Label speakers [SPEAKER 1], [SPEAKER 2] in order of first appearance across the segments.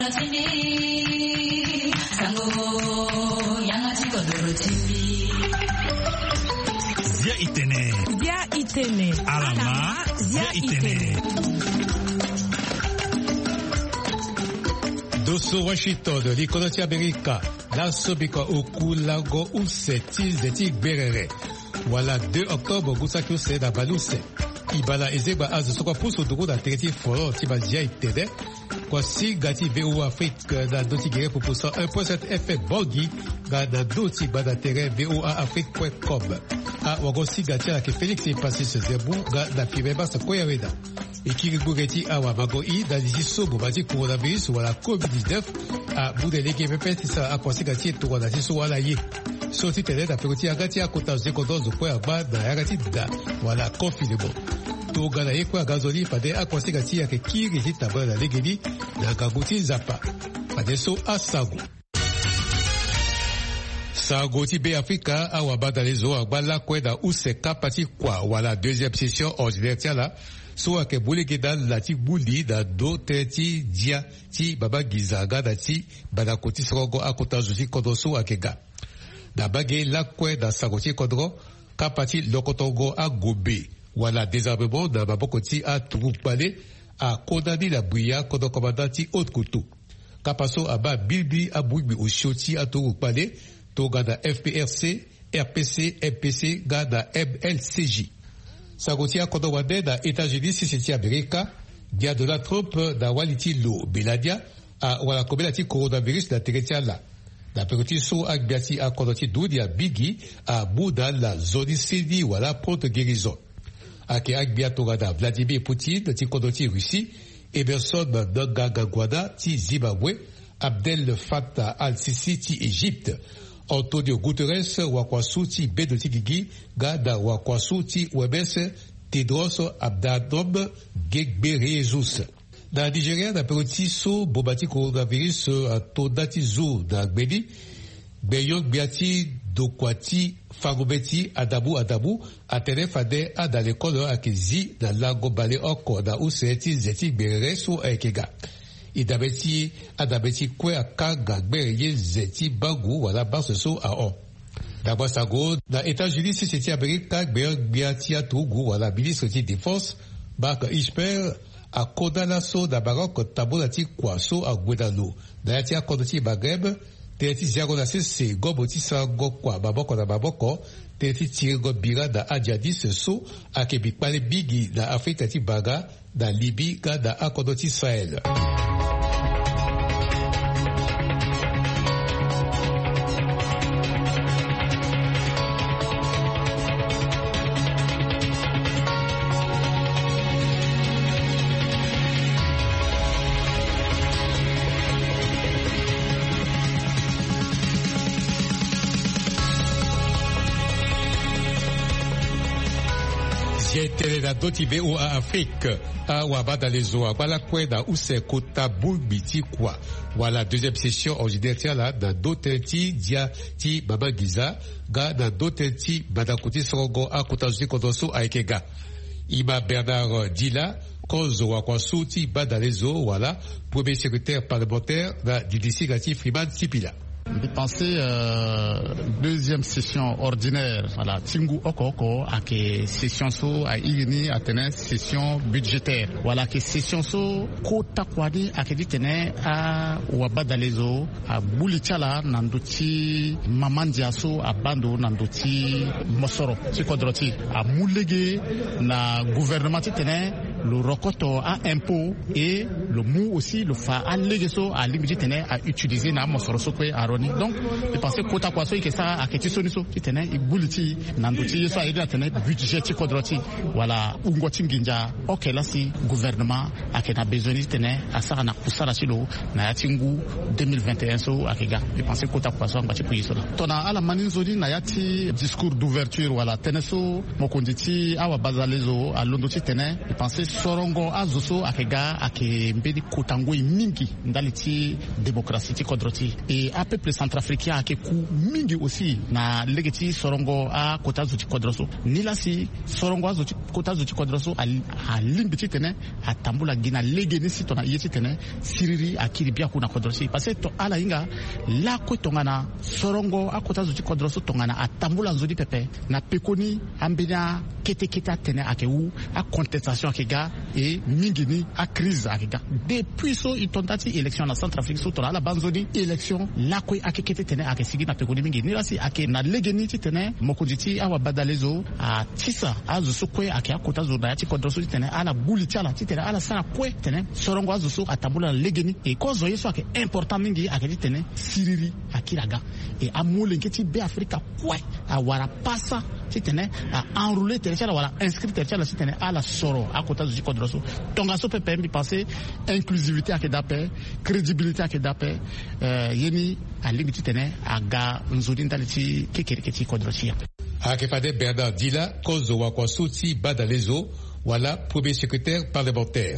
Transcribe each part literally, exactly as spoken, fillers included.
[SPEAKER 1] Zia itene.
[SPEAKER 2] Zia itene.
[SPEAKER 1] Alama. Zia itene.
[SPEAKER 3] Dosso Washington, l'Ikonoti Amerika, la Sobika Okulago Useti Zeti Berere. Voilà, deux octobre, Gusaki Use da Baluse. Ibala Ezeba Az Sokwa Puso Dogo da Tereti Foro Tiba Zia itene. Kwasi Gati V O Afrique da Doti Gere Poposa un point sept F Bogi da Doti Bada Tere V O A Afrique point com. A Wagosi Gati la ke Félix et Passis Zebu ga da Pibeba Sakoyareda. Et qui rigoreti awa magoi da disi sobo bati coronavirus wala covid dix-neuf a budeleke pepeti sa akwasi gati to wala siso wala ye. Soti tele da peroti agati akota zekodozo kwa ba da agati da wala confinement. To gala ye kwa gazoli pade akwasi gati ya ke kiri hita bala legedi na gaguti zapa. Pade so asago. Sagoti be Africa awa bada lezo agbala kweda useka pati kwa wala deuxième session ordinaire tiala. So ke bule da lati buli da do teti dia ti baba gizaga da ti bada koti srogo akota zuzi kodoso akega da bage la kwe da sagoti kodro kapati lokotogo a gobe wala désarmement da babokoti a turupale a kodani da buya kodo komandati haute couteau kapaso aba bilbi a buibi o shoti a turupale to gada F P R C R P C M P C gada M L C J. Sagotia Kodowade da États-Unis si c'était Amerika, dia de la Trump da Waliti Lo Beladia a wala kobelati coronavirus da Teretiala. Da peroti so agbiati a kodoti doudia bigi a Bouda la zone sidi wala pronte guérison. A ke agbiato da Vladimir Poutine ti kodoti Russie, Emerson Mnangagwa ti Zimbabwe, Abdel Fattah al-Sisi ti Égypte. Antonio Guterres wakwasu ti bedoti gigi gada wakwasu ti Webes Tedros Adhanom Ghebreyesus. Da Nigeria da peroti so bobati coronavirus a todati zo da gbedi beyon biati dokwati fagobeti adabu adabu atene fade ada l'école akezi da lago bale oko da useti zeti berere so ekega. Idabeti adabeti kwe akaga bereye zeti bagu wala basoso a on. D'abord sago da États-Unis si c'était Amerika beyon biati atugu wala ministre de défense bak Ishper a kodalaso da barok tabulati kwaso a gwedalo da yati akodoti Maghreb teti ziago na sese goboti sango kwa baboko na baboko teti tirigo bira da adjadis so akebi pale bigi da Afrika ti baga da Libye ga da akodoti Sahel. Tele da doti V O A Afrique a wabada lezo a bala kweda use kota bulbiti kwa wala deuxième session ordinaire tiala da dotenti dia ti baba giza ga da dotenti badakuti srogo a kota zuti kodoso a ekega Ima Bernard Dila cause wakwasu ti bada lezo wala premier secrétaire parlementaire da D D C gati Freeman Sipila.
[SPEAKER 4] De penser euh, deuxième session ordinaire voilà tingu oko oko à que session so à igni à tenir session budgétaire voilà que session so kota kwadi à que ditene à wabadalezo à bulichala nanduti mamandia so à bando nanduti mosoro ci kodroti à mulege na gouvernement tene le rokoto à impôt et le mou aussi le fa à legeso à limite tene à utiliser na mosoro so kwe à donc je pensais kota kwa so ikesa aketi soniso kitene ibuliti nanduti so aida tene budget ti kodroti wala ungoti nginja okela si gouvernement akena besoin tene asara na kusara silo na yatingu deux mille vingt et un so akega je pensais kota kwa so ngati puiso tona ala maninzoli na yati discours d'ouverture wala tene so mokonditi awa bazalezo a londoti tene je pensais sorongo azoso akega ake mbedi kotango mingi ndali ti démocratie ti kodroti et à peuple centrafricain ake ku mingi aussi na legeti sorongo a kota zo ti kodroso nila si sorongo azo ti kota zo ti kodroso a limbi ti tene a tambula gina legeni si tona yeti tene siriri akiri bia kuna kodrosi parce que to ala inga la ko tongana sorongo a kota zo ti kodroso tongana a tambula nzodi pepe na pekoni ambina kete kete tene ake wu a contestation akega et mingini a crise akega depuis so itontati élection na Centrafrique so tona la banzoni élection la ko ake kete tene ake sigi na pekoni mingi ni rasi ake na legeni ti tene mokojiti awa badalezo a tisa azo so ko ake akota zo da ti kodroso ti tene ala buli chala ti tene ala sara ko tene sorongo azo so atabula legeni e kozo yeso ake important mingi ake ti tene siriri akiraga e amule ngeti be Afrika ko a wara pasa ti tene a enrouler tere chala wala inscrit tere chala ti tene ala soro akota zo ti kodroso tonga so pepe mi penser inclusivité ake dape crédibilité ake dape euh, yeni a limiti tene aga nzodi ndali ti kekeri ke ti kodrosi
[SPEAKER 3] ake fade Bernard Dila kozo wa kwa suti badalezo wala premier secrétaire parlementaire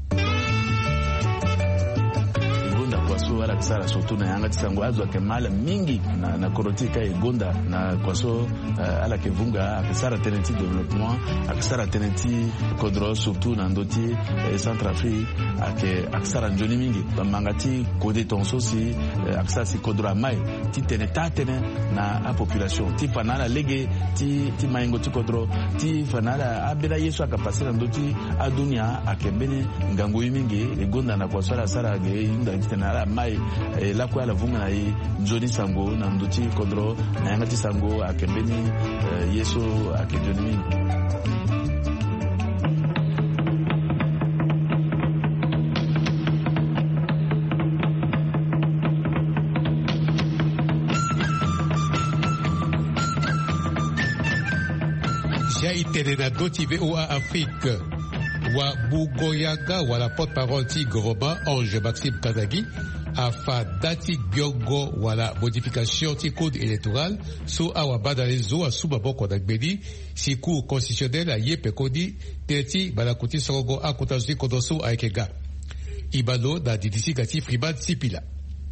[SPEAKER 2] kwaso wala kisara surtout na yanga tisango azo akemala mingi na na korotika egonda na kwaso uh, ala kevunga akisara tenenti développement akisara tenenti kodro surtout na ndoti eh, Centrafrique ake akisara njoni mingi bamangati kode tonso si eh, akisara si kodro mai ti teneta tene na a population ti fanala lege ti ti maingo ti kodro ti fanala abela yesu akapasira ndoti adunia akembene ngango mingi egonda na kwaso ala sara ge inda tena mai eh, la kwa la vunga na i njoni sango na nduti kodro na yanga ti sango akembeni eh, yeso akejoni mingi.
[SPEAKER 3] Jaitene na doti V O A Afrique wa Bugoyaga wala porte-parole ti Goroba Ange Maxime Kazagi afa dati biongo wala modification ti code électoral so awa badalezo asuba boko da gbedi si cour constitutionnel a yepe kodi teti balakuti sogo akutazi kodoso aikega ibalo da didisi gati fribad sipila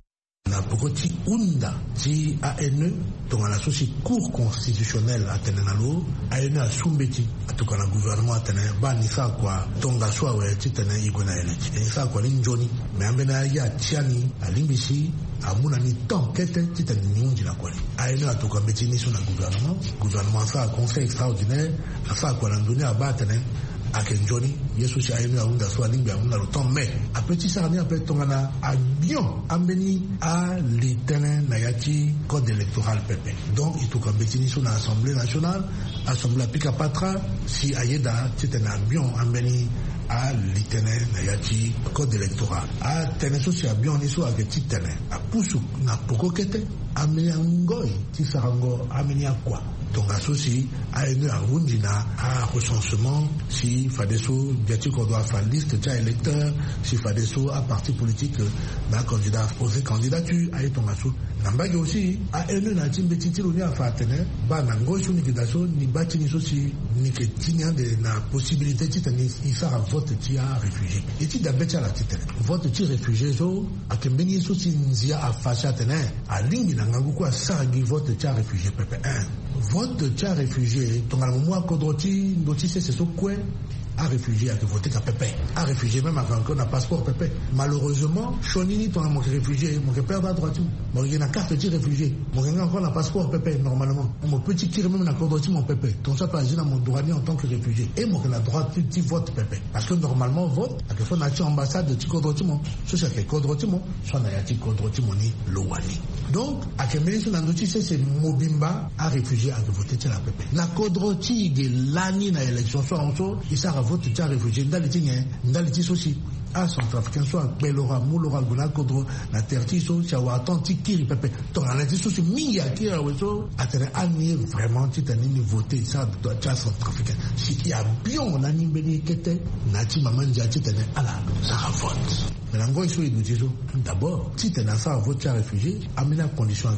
[SPEAKER 5] na pokoti unda ti A N E tonga na sosi cour constitutionnelle atene na lo A N E asumbeti atoka na gouvernement atene ba nisa kwa tonga swa we ti tene igona ele ti nisa kwa ni njoni me ambena ya tiani alimbisi amuna ni temps kete ti tene nyunji na kwali A N E atoka beti ni so na gouvernement gouvernement sa conseil extraordinaire sa kwa na ndoni abatene akenjoni yesu si ayemi aunda so alimbi aunda lo temps mais après ti sarani après tongana a bien ambeni a litene na yati code électoral pepe donc il toka betini so na assemblée nationale assemblée pika patra si ayeda ti tena bien ambeni a litene na yati code électoral a tene so si abion ni so ake ti tene a pusu na poko kete ameni ngoi ti sarango ameni akwa donc associé à une arrondina à recensement si fadeso biati qu'on doit faire liste de électeurs si fadeso à parti politique na candidat poser candidature à ton asso nambagi aussi à une na timbeti tilo a fatene ba na ngosho ni kidaso ni bati ni sosi ni ketinya de na possibilité titani isa vote ti a réfugié et ti dabeti la titane vote ti réfugié so akembeni sosi nzia a fasha tene a lingi na ngangu kwa sagi vote ti a réfugié pepe un vote tu as réfugié, ton moi kodroti ndoti c'est ce quoi a réfugié à te voter qu'à Pépé. A réfugié même avant qu'on a passeport Pépé. Malheureusement, Chonini, ton mon réfugié, mon père va droit tout. Mon il y a une carte de réfugié. Mon il y a encore un passeport Pépé, normalement. Mon petit tir même n'a pas droit mon Pépé. Ton ça pas agir dans mon droit en tant que réfugié. Et mon il a droit de petit vote Pépé. Parce que normalement, vote, à quelque fois, on a une ambassade de Tikodrotimon. Soit c'est Kodrotimon, soit on a Tikodrotimon ni Lowani. Donc, à quel moment on a notifié c'est Mobimba à réfugié à voter la Pépé. La Kodroti de l'année na élection soit en soi, il s'est vote tu as réfugié dans les tignes dans les tissus aussi à Centrafricain soit belora moulora gona kodro na tertiso tu as attendu qui pepe ton la tissus mi a qui a weso atene ani vraiment tu t'as ni voter ça doit tu as Centrafricain si il y a bien on a ni beni kete na ti maman dia tu t'es ala ça vote mais l'ango iso il nous dit d'abord si tu as ça vote tu as réfugié amena condition à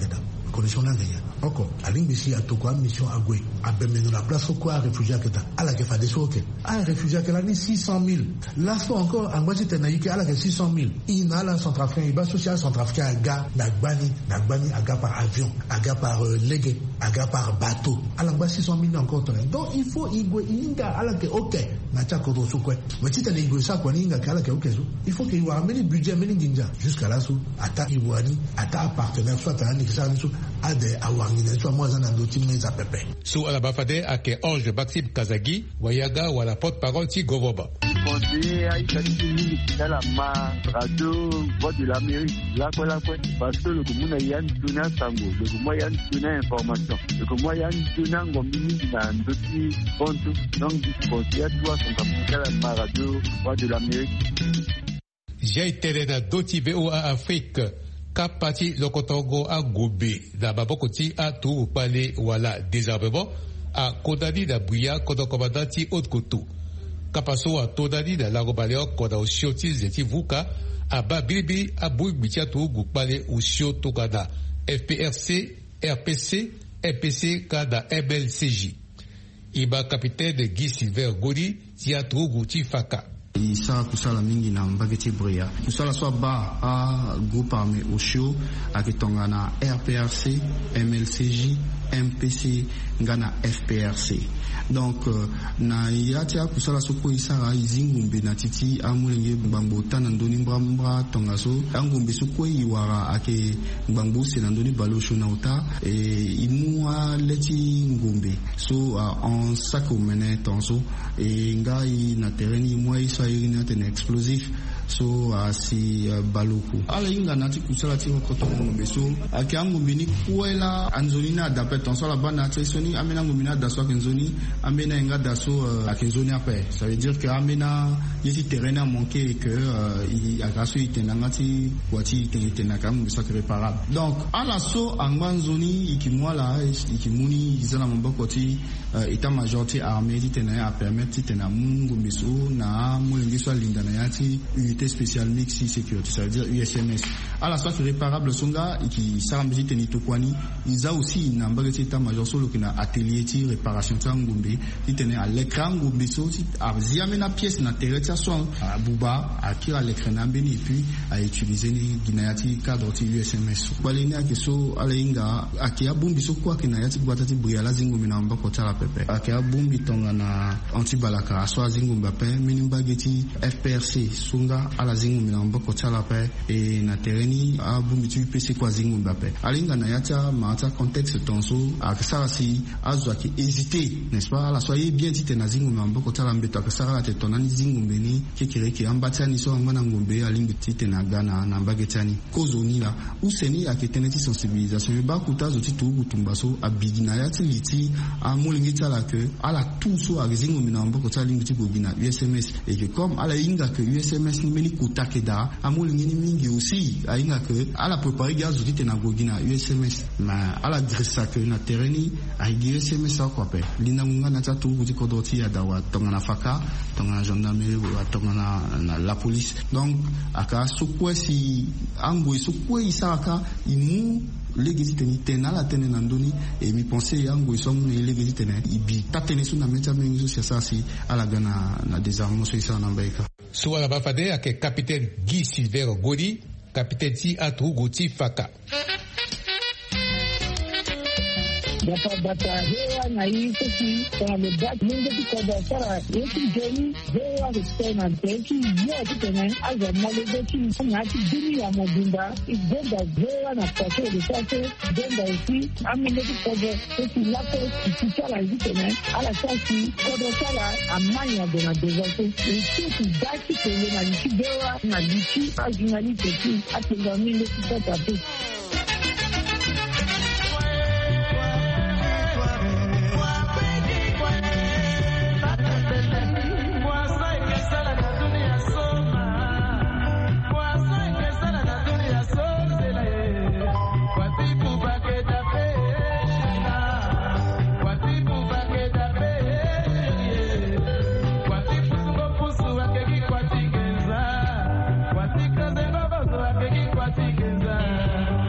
[SPEAKER 5] condition n'engagé. Encore, à l'ingési à Toko, mission à Goué, à Bemeno, la place au quoi, réfugié à Keta, à la Kefa des Soke, à réfugié à Kelani six cent mille. Là, soit encore, en Guachi Tenaïke, à la six cent mille. Il n'a la centrafricain, il va social centrafricain à Ga, Nagbani, Nagbani, à Ga par avion, à Ga par euh, légué, à Ga par bateau. À la six cent mille encore. Donc, il faut, il faut, il y a, à la que, ok, Nacha Koto Soukwe. Mais si tu as les Igoué, ça, quoi, il y a, à la que, ok, il faut qu'il y ait un budget, un budget, jusqu'à là, sous, à ta Iwani, à ta partenaire, soit à l'Anixan, à des Awangine, soit moi, en Andoti, mais à Pepe.
[SPEAKER 3] Sous à la Bafade, à que Ange Maxime Kazagi, Wayaga, ou à la porte-parole, Tigovoba.
[SPEAKER 6] Conseiller à Italie, dans la radio, voix de l'Amérique, là, quoi, là, quoi, parce que le commun a un tuna sango, le commun a un tuna information, le commun a un tuna ngomini, dans d'autres comptes, donc, conseiller à toi, son capital à la radio, voix de l'Amérique.
[SPEAKER 3] J'ai terena doti V O A Afrique, kapati lokotongo a gobe, da babokoti a tout palais wala désarmement, a kodani da bouya kodokomandati haute koto. Kapaso a todani da lagobaleo koda usioti zeti vuka, a babiribi a bouy bichatu gupale usioto kada F P R C, R P C, M P C kada M L C J. Iba capitaine de Guy Silver Godi, tia trugu tifaka.
[SPEAKER 7] Isa kusala mingi na mbageti bria kusala so ba a groupe armé Oshio akitonga na R P R C, M L C J, M P C ngana F P R C. Donc euh, na yatia kusala soko isara izingumbe na titi amulenge mbambo tanandoni mbamba tongaso angumbe soko iwara ake mbambo senandoni balosho na uta e imua leti ngumbe so uh, en sako mene tonso e ngai na terreni moi isa irina ten explosif so uh, si uh, baluku ala inga nati kusala ti koto ngumbe so ake angumbe ni kuela anzonina dapet tonso la bana tsoni amena ngumina daso kenzoni amena inga daso uh, akenzoni après ça veut dire que amena yesi terrain a manqué et que uh, il a raso itenangati wati itenaka ngumbe ça réparable donc ala so angbanzoni ikimwala ikimuni izana mamboko ti uh, état major ti armée titenaya a permettre tena mungu miso na mulenge so linda na yati unité spéciale mixi sécurité ça veut dire U S M S ala so réparable songa iki sarambi tenito kwani iza aussi na mbageti état major so lokina atelier ti réparation ngumbe titene à l'écran ngumbe so ti aziamena pièce na terretia so buba akira l'écran na beni puis à utiliser ni ginayati cadre ti U S M S balina ke so ala inga akia bumbi so kwa kinayati gwatati buyala zingumbe na mbako tala pepe akia bumbi tonga na antibalaka so zingumbe pe minimbageti F P R C sunga ala zingumbe na mbako tala pe e na tereni a bumbi tu P C kwa zingumbe pe alinga na yata mata contexte tonso akisara si azwa ki hésiter n'est-ce pas ala soyez bien dit na zingumbe na mbako tala mbeto akisara la tetonani zingumbe ni kekireke ambatani so ngana ngumbe alingi tite na gana na mbagetani kozoni la useni aketeneti sensibilisation ba kutazo ti tugu tumbaso abigina yati liti amulingi tala que ala tout so azingumbe na mbako tala lingi ti bogina U S M S et que comme ala inga que U S M S ni meni kutakeda amulingi ni mingi aussi ainga que ala préparer gazo ti na bogina U S M S ma ala dressa que na terreni ai U S M S quoi pe lina munga na ta tugu ti kodoti ya dawa tonga na faka tonga na gendarmerie tonga na, na la police donc aka sokwe si ango sokwe isaka imu legezi teni tena la tene nandoni et mi penser yango isomu ne legezi tena ibi tatene suna mecha mengi so ça si ala gana na désarmement so isa na mbaika
[SPEAKER 3] so ala bafade ake capitaine Guy Silver Godi capitaine ti atugu ti faka
[SPEAKER 8] Data data hewa na hii sisi kwa mebaki mungu tiko da sara yeki jeni hewa kutena teki yote tena aza malebeki na ati dini ya mobimba igenda hewa na pato de sate genda usi amende tiko da sisi lako kisala hizi tena ala sasi kodo sala amanya de na dezote sisi daki tena na lichi hewa na lichi ajinali teki ati ngaminde tiko tapu
[SPEAKER 6] What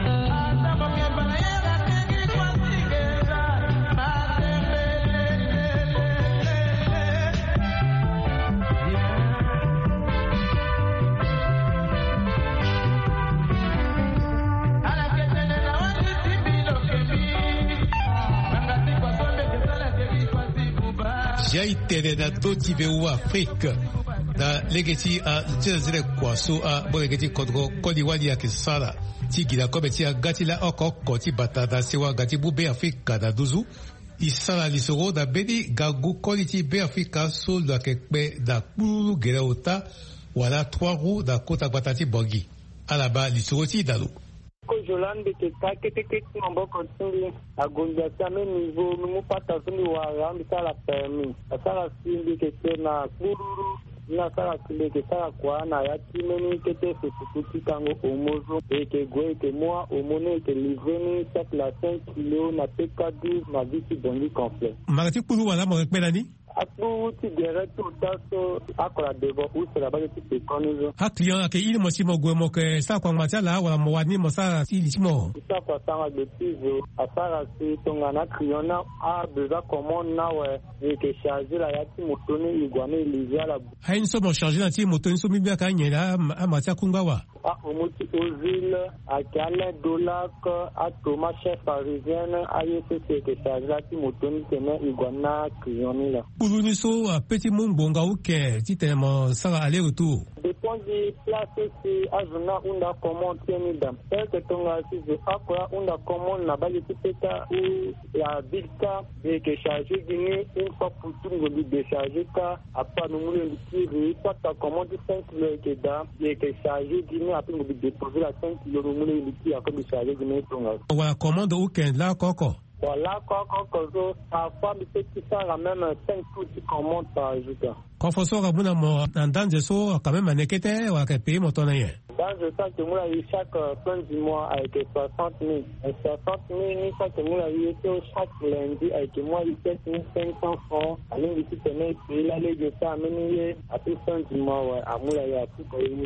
[SPEAKER 3] já itene na doti veu Afrika na legeti a jezre kwaso a bolegeti kodro kodiwali ya kisala ti gila kometi a gati la oko koti batata sewa gati bube Afrika na duzu isala lisoro da bedi gagu koliti be Afrika so da kekpe da kuru gereota wala trois roues da kota batati bogi alaba lisoro ti dalu
[SPEAKER 6] ko jolande ke ta ke te ke mambo kontindi agonda same niveau mu pata sumi wa rambi sala permis asala sindi ke na kururu na sala sindi ke sala kwa na ya timeni ke te fututi kango omozo e ke goe ke moi omone ke liveni sak la cinq kilos na P K douze na visi bongi complet
[SPEAKER 3] magati kulu wala mo kpelani
[SPEAKER 6] Aku ti direct to taso akola debo usela ba ti pe konizo.
[SPEAKER 3] Ha client ke ile mo si mo gwe mo ke sa kwa matala wala mo wani mo sa si li mo.
[SPEAKER 6] Sa kwa sanga de tizo asara si tongana client na a besoin commande na we et que charger la yati motoni igwane ilizia la.
[SPEAKER 3] Ha inso mo charger na ti motoni so bibia ka nyela a matia kungawa.
[SPEAKER 6] A omoti ozile a kale dolak a toma chef parisienne a yese que charger la ti motoni tene igwana client ni la.
[SPEAKER 3] Uluni so a petit mungbonga uke ti tene mo sara aller retour.
[SPEAKER 6] Dépend du place si azuna unda commande tieni dam. Est que tonga si je akora unda commande na ba yeti peta ou la bilka et que charger gini une fois pour tout ngo bi décharger ka apa no mule ndiri pas ta commande cinq kilos que da et que charger gini après ngo bi déposer la cinq kilos no mule ndiri ako bi charger gini tonga.
[SPEAKER 3] Wa commande uke la koko.
[SPEAKER 6] Voilà, quand on parfois, mais c'est ça, même cinq coups qui commentent par jour.
[SPEAKER 3] Quand on sort à bout d'un dans de saut, quand même, un équité, ou à quel pays, mon tonnerre.
[SPEAKER 6] Dans je sais que moi, chaque fin du mois, avec soixante mille. soixante mille, chaque mois, il était chaque lundi, avec moi, il était cinq cents francs. À l'un du petit tenait, puis là, les deux, ça a mené à tout fin du mois, ouais. À moi, il y a tout payé.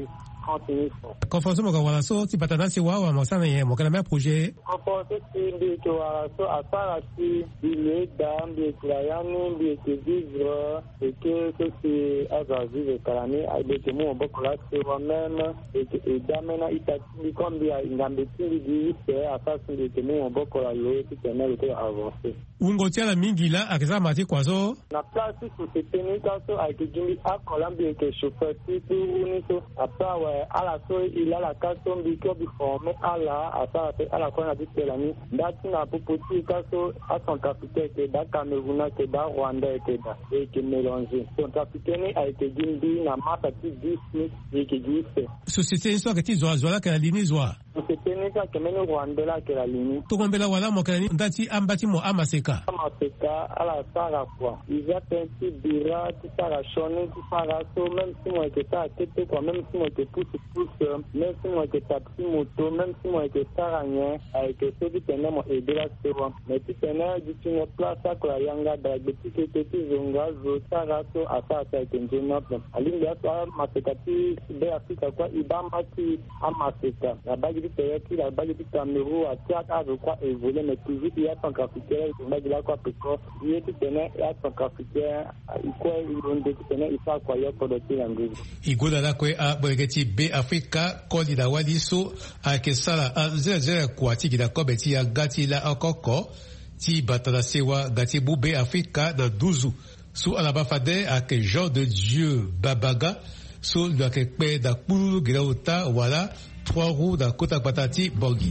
[SPEAKER 3] Conforce mo wala so ti patana si wa wa mo sana ye mo kana me projet
[SPEAKER 6] conforce si de to wala so asara si ile dam de client de te vivre et que que c'est azazi de karani avec que mo boko la se wa même et que et damena itati comme bien ngambe ti di c'est asara de que mo boko la yo ti tenel que avancer
[SPEAKER 3] ungo tia la mingi la akisa mati kwazo
[SPEAKER 6] na place sur ce technique so avec gindi akola bien que chauffeur ti ni so apa à la soirée, il a la casson du corps du formé à la, à ça, à la fin, à dit la nuit. D'atina pour petit casson à son capitaine, que da Cameroun, que da Rwanda, que da, et que mélangé. Son capitaine a été gindi, na mata ti dix mille, et que dit.
[SPEAKER 3] Société, une sorte de zoa, zoa, que la ligne zoa.
[SPEAKER 6] Société, n'est pas que mène Rwanda, que la ligne.
[SPEAKER 3] Tout comme Bella Walla, mon canani, dati, ambati mo amaseka.
[SPEAKER 6] Amaseka, à la Sara, quoi. Il y a un petit bira, tout ça, la chonne, tout ça, la so, même si moi, que ça, que quoi, même si moi, que pousse, pousse, même si moi, que taxi moto, même si moi, que ça, rien, avec ceux qui tenaient mon aider la seconde. Mais si tenaient, du une place, à quoi, yanga, dans le petit, petit, zonga, zo, ça, raso, à ça, ça, que je n'ai pas. À l'île de la Maseka, tu, de Afrique, quoi, il va m'atti, à Maseka. La bague du pays, la bague du Cameroun, à théâtre, à quoi, évoluer, mais toujours, il y a son capitaine, il bague là, quoi, péco, il y a tout tenait, il y a son capitaine, il quoi, il y a tout tenait, il faut quoi, il y a pour le pays, en gros.
[SPEAKER 3] Il go là, quoi, à Bregeti, B, Africa, kodi da wali so, a kesala, a zera zera kwa, ti gida kobe, ti ya gati la akoko, ti batala sewa, gati bube Africa, da douzu. So, alabafade, a ke Jean de Dieu, babaga, so, da ke pe, da kuru, gida uta, wala, trois roues, da kota patati, bogi.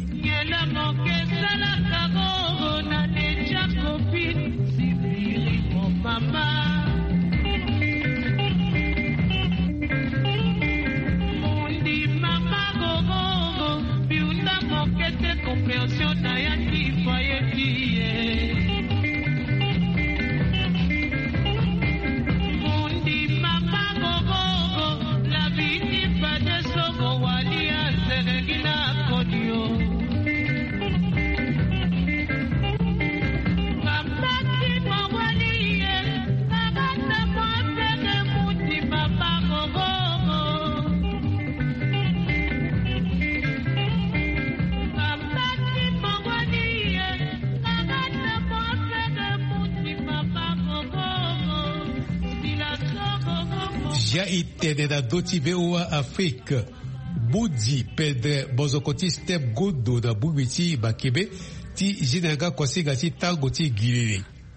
[SPEAKER 9] Compréhension d'Ayan qui voyait qui est. Mundi mama gogo, la vie n'est pas de sogo wali a seregina kodio. Mama ti mawali ye, mama ta mwasege mundi mama gogo.
[SPEAKER 3] Ja itene na doti veua Afrique. Budi pedre bozokoti step godo da bubiti bakebe ti jinanga kwasiga ti tango ti gilele.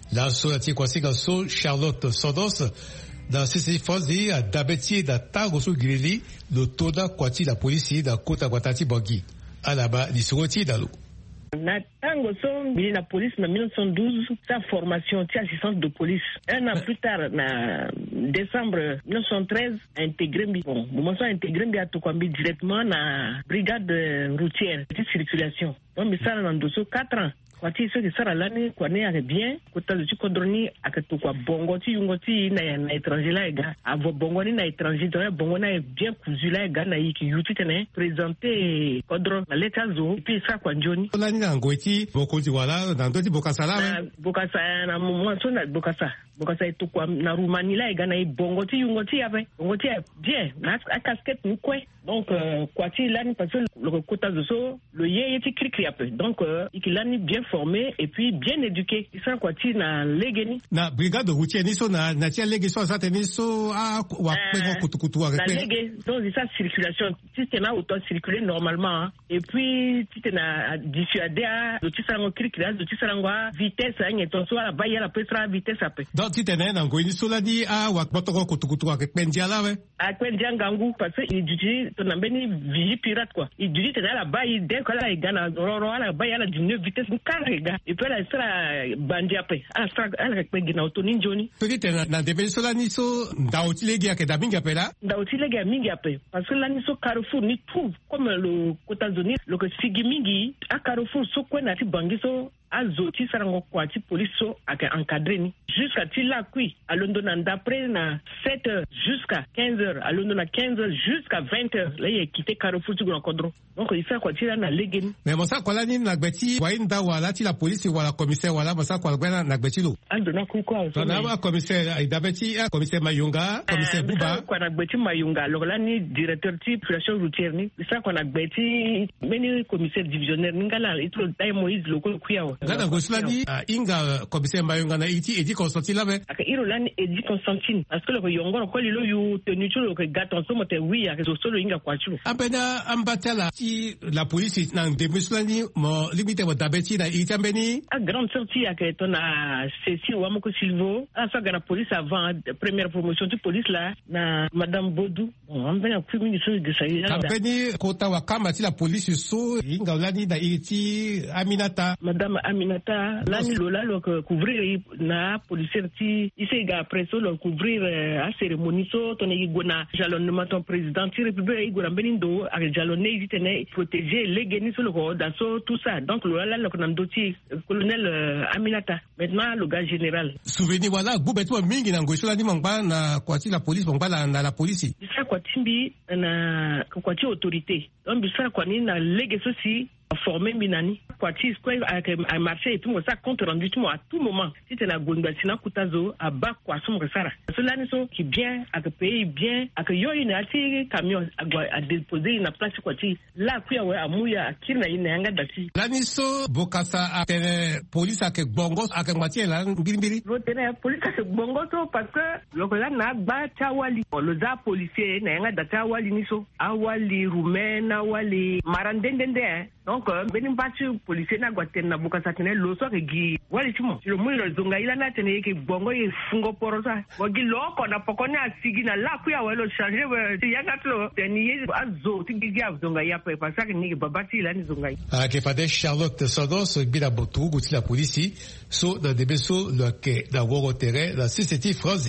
[SPEAKER 3] La solati kwasika so Charlotte Sodos dans ces phases à d'abetier da tagoso grili le toda kwati la police da kota kwatati bogi alaba disoti dalo.
[SPEAKER 10] Na tango son la police en mille neuf cent douze sa formation ti assistance de police un an plus tard na décembre mille neuf cent treize intégré bon moment ça intégré bi atokwambi directement na brigade routière de circulation donc mi ça dans dosso quatre ans kwati so ki sara lani kwa ne ake bien kota luchi kodroni ake to kwa bongo ti yungo ti na na étranger la ega avo bongo ni na étranger to bongo na bien cousu la ega na yiki yuti tene présenter kodron na leta zo puis ça kwa njoni
[SPEAKER 3] la ni na ngoti bokozi wala na ndoti bokasa la
[SPEAKER 10] bokasa na mo so na bokasa bokasa to kwa na rumani la ega na bongo ti yungo ti ave bongo ti bien na casquette ni kwe donc kwati lani parce que le kota zo le yé ti cri cri après donc ikilani bien formé et puis bien éduqué. Ça quoi tu na legeni.
[SPEAKER 3] Na brigade routière ni so na na tia legi so ça teni so a wa pe kutu kutu wa
[SPEAKER 10] repé. Na legi donc ça circulation si tu na auto circuler normalement hein. Et puis tu na dissuader à le tu sango kirikira le tu sango vitesse anye ton so la baya la pesra vitesse après.
[SPEAKER 3] Donc tu tena na ngo ni so la di a wa botoko kutu kutu wa repé ndia la we.
[SPEAKER 10] A kwendia ngangu parce que il dit ton ambeni vigi pirate quoi. Il dit tena la baya dès que la igana roro la baya la dix-neuf vitesse carrega et puis la sera bandi après ala sera ala kwa gina autoni njoni
[SPEAKER 3] peut-être na na debe so la ni so ndauti legi ya ke mingi apela
[SPEAKER 10] ndauti legi ya mingi après parce que la ni so Carrefour ni trouve comme le Côte-d'Azur le que sigi mingi a Carrefour so kwa na ti bangi so azoti sarango kwa ti police so aka encadré ni jusqu'à ti la kui à London d'après na sept heures jusqu'à quinze heures à London na quinze heures jusqu'à vingt heures là il a quitté Carrefour tu encadré donc il fait quoi ti la na legi
[SPEAKER 3] mais mon ça quoi la ni na gbeti wa inda wala ti la police wala commissaire wala masa kwa gbena na gbeti lo
[SPEAKER 10] ando na ku kwa
[SPEAKER 3] so na wa commissaire idabeti a commissaire Mayunga commissaire Buba
[SPEAKER 10] kwa na gbeti Mayunga alors là ni directeur ti population routière ni ça kwa na gbeti meni commissaire divisionnaire ngala itro dai Moïse loko kuya
[SPEAKER 3] ngana gosulani inga commissaire Mayunga na iti edi Constantine la be
[SPEAKER 10] aka irolani edi Constantine parce que le yongoro ko lilo yu tenu chulo ke gaton so mote wi aka so solo inga kwa chulo
[SPEAKER 3] apena ambatala ti la police na demuslani mo limite wa dabeti na iti ambeni
[SPEAKER 10] a grande sortie aka tona Cécile Wamoko Silvo a sa gana police avant première promotion du police là na madame Bodou on ambeni ku ministre de ça là
[SPEAKER 3] ambeni kota wa kama ti la police so inga lani na iti Aminata
[SPEAKER 10] madame Aminata lani lola lo couvrir na policier ti ise ga presso lo couvrir a cérémonie so tone igona jalonnement ton président ti république igona benindo a jalonné itene protéger les génis sur le roi d'assaut tout ça donc lola lo konandoti colonel Aminata maintenant le gars général
[SPEAKER 3] souvenir voilà bubetu mingi na ngoishola ni mangba na kwati la police mangba na, na la police
[SPEAKER 10] bisa kwati mbi na kwati autorité donc bisa kwani na lege ceci formé minani kwati square a marché et tout ça compte rendu tout à tout moment si tu na gonda sina kutazo a ba kwa somo sara cela ni so qui bien à que pays bien à que yo ina ati camion a déposer na place kwati la kuya we amuya akina ina yanga dati
[SPEAKER 3] la ni so bokasa a police a que bongo a que matière la ngirimbiri
[SPEAKER 10] rotene police a que bongo so parce que lokola na ba tawali le za policier na yanga data wali ni so awali rumena wali marandendende donc beni batu policier na gwaten na buka satene lo so ke gi wali timo lo mu lo zonga ila na tene ke bongo ye fungo porosa wagi loko na pokoni asigi na la ku ya welo changer we ya gatlo teni ye azo tigi ya zonga ya pe pa sa ke ni babati ila ni zonga
[SPEAKER 3] a ke fade Charlotte Sodos bila botu guti la police so da debeso le ke da wogo terre la société France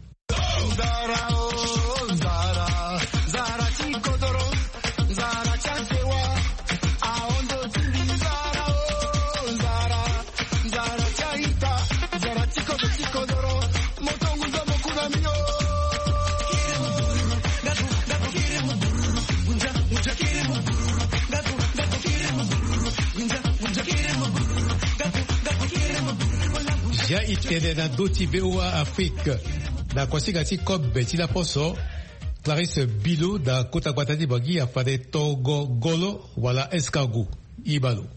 [SPEAKER 3] ya itene na doti bewa Afrique na kwasigati kobe tina poso Clarisse Bilo da kota kwatadi bagi afade togo golo wala escargot ibalo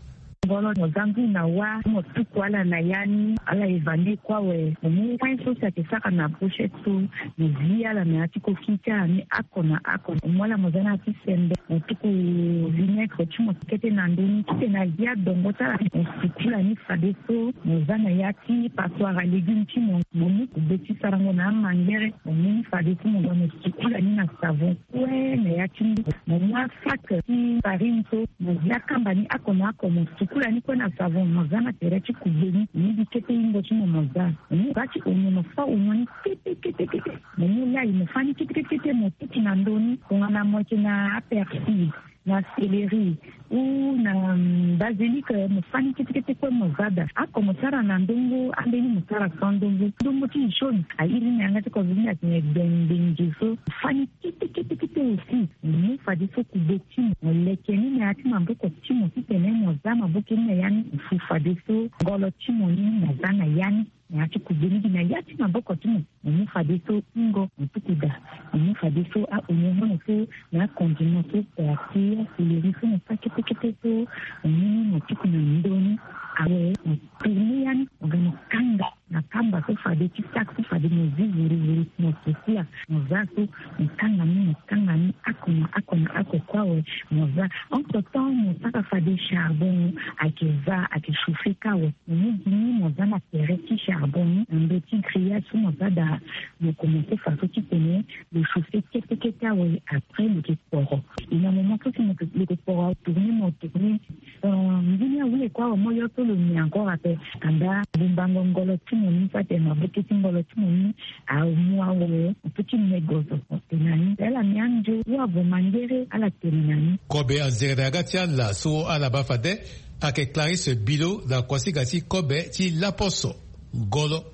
[SPEAKER 8] ngolo mozangu na wa motukwala na yani ala evandi kwa we mu kwenso sa kesaka na pochetu muzia la na tiko kita ni akona akona mwala mozana tisembe mutuku vinekro chimo kete na ndoni kete na dia dongota msikula ni fadeso mozana yati paswara legime chimo mu beti sarango na mangere mu fadeso mo msikula ni na savon we na yati mu afaka ti parinto muzia kambani akona akona kula niko na savon mazana tereti kubeni ni kete ingo chimo mazana ni bati onyo fa onyo kete kete kete ni ya imefanya kete kete motiki na ndoni kuna moche na aperçu na céleri ou na basilic mfani kete kete kwa mazada ako msara na ndongo ambeni msara kandongo ndongo ti shoni airi ni angati kwa vini ati bendengiso fani kete kete kete usi ni fadiso kubeti lekeni ni ati mamboko chimo kitene mozama boke ni yani fufadiso ngolo chimo ni mazana yani yati kubeni na yati mamboko chimo ni fadiso ngo mtukuda ni fadiso a onyomo no na konjino to pati céleri so na kete kete to ni mtuku na ndoni awe tunian ogano kanga na kamba so fade tiktak so fade muzuri zuri no sosia mozaku kanga ni kanga ni akona akona ako kwawe moza entre temps motaka fade charbon akiza akishufika we ni ni moza na tereti charbon ndo ti cria so moza da mo commencer faso ti tenir le chauffer kete kete we après le sport il y a un moment que le sport tourner mo tourner euh ndinya wule kwa moyo le ni encore après anda bumbango ngolo timo ni pate na bukiti ngolo timo ni a mwa we petit négoce tenani ela mianjo wa bomangere ala tenani
[SPEAKER 3] Kobe azere gatia la so ala bafade ake Clarisse Bilo da kwasi gati Kobe ti laposo golo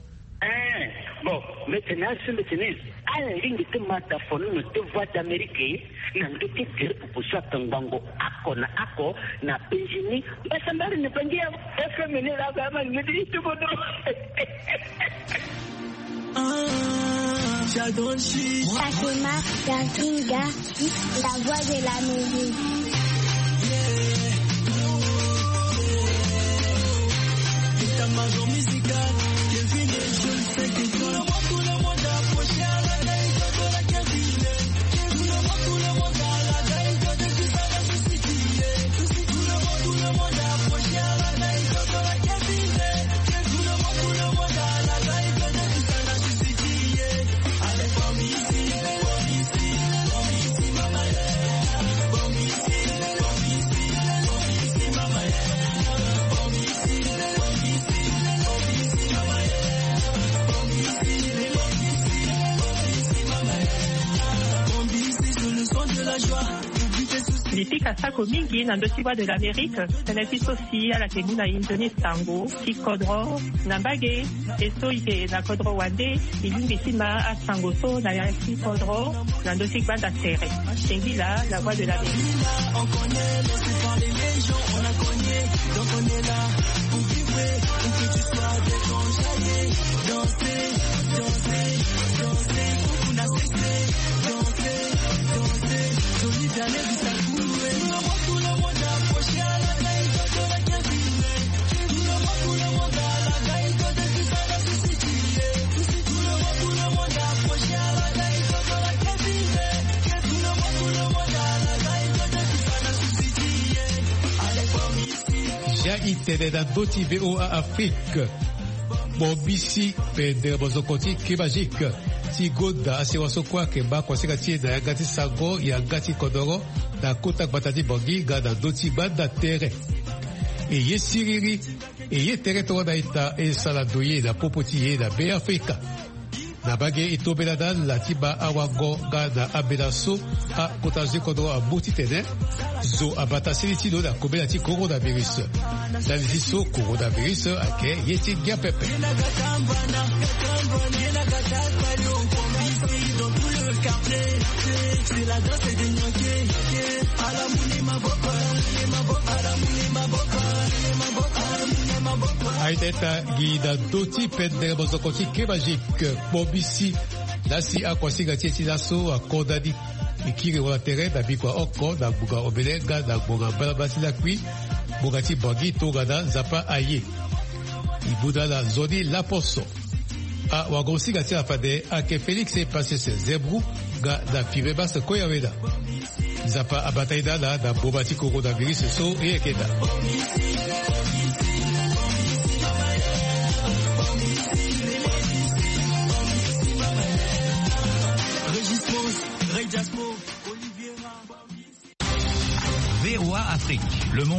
[SPEAKER 11] eh bon maintenant c'est maintenant ala lingi te mata fono te voix d'Amérique na ndoke kere pupusa tangango ako na ako na penjini basa mbali ne pangia efemene la kama ngidi tukodo
[SPEAKER 9] ah j'adonchi
[SPEAKER 12] Fatima Kankinga la voix de la musique
[SPEAKER 9] ta maison musicale que vient je le sais que tout le monde tout le monde approché à la gagne de la cabine tout le monde tout le monde à la gagne de tout ça la société tout le monde tout le monde approché à la gagne de la cabine tout le monde tout le monde à la gagne de tout ça la société avec bon ici bon ici bon ici mama bon ici bon ici bon ici mama bon ici bon ici
[SPEAKER 13] Lipika sako mingi na ndosiwa de l'Amérique, tenepiso si ala kemuna indoni tango, ki kodro, na mbage, eso ike na kodro wande, ilingi sima a tango so na ya ki kodro, na ndosik banda tere. Tengila, la voix de l'Amérique.
[SPEAKER 9] On connaît, laissez parler les gens, on a cogné, donc on est là pour vibrer, pour que tu sois déconjaillé, danser, danser, danser, pour qu'on a cessé, danser, danser, joli d'aller du salou. Tout le monde approché à la gaille de la cabine. Tout le monde, tout le monde à la gaille de tout ça la société. Tout le monde, tout le monde approché à la gaille de la cabine. Tout le monde, tout le monde à la gaille de tout ça la société. Allez, comme ici.
[SPEAKER 3] Ja itede da doti V O A Afrique. Bobisi pede bozokoti kibajik. Ti goda asiwaso kwa keba kwa sika tie da gati sago ya gati kodoro da kota batati bogi gada doti bada tere. E ye siriri e ye tere to da ita e sala doye da popoti ye da be Afrika. Na bage itobela da latiba awago gada abedaso a kota zikodoro abuti tene zo abata siliti do da kobela ti coronavirus. Da viso coronavirus ake yeti giapepe.
[SPEAKER 9] C'est la danse de Nyoké. Alamuni maboko, maboko, alamuni maboko, maboko, alamuni maboko.
[SPEAKER 3] Aiteta gida doti pende bozokoti kebajik bobisi nasi akwasiga tieti laso akodadi ikiri wala tere da bikwa oko da buga obelega da buga balabasi la kui bogati bagi togada zapa aye ibuda la zodi la poso a wagosi gati afade a ke Felix e passé se zebru ga da fibe bas koyaweda zapa abataida da da bobati koko da virus so e keda
[SPEAKER 1] V O A Afrique, le monde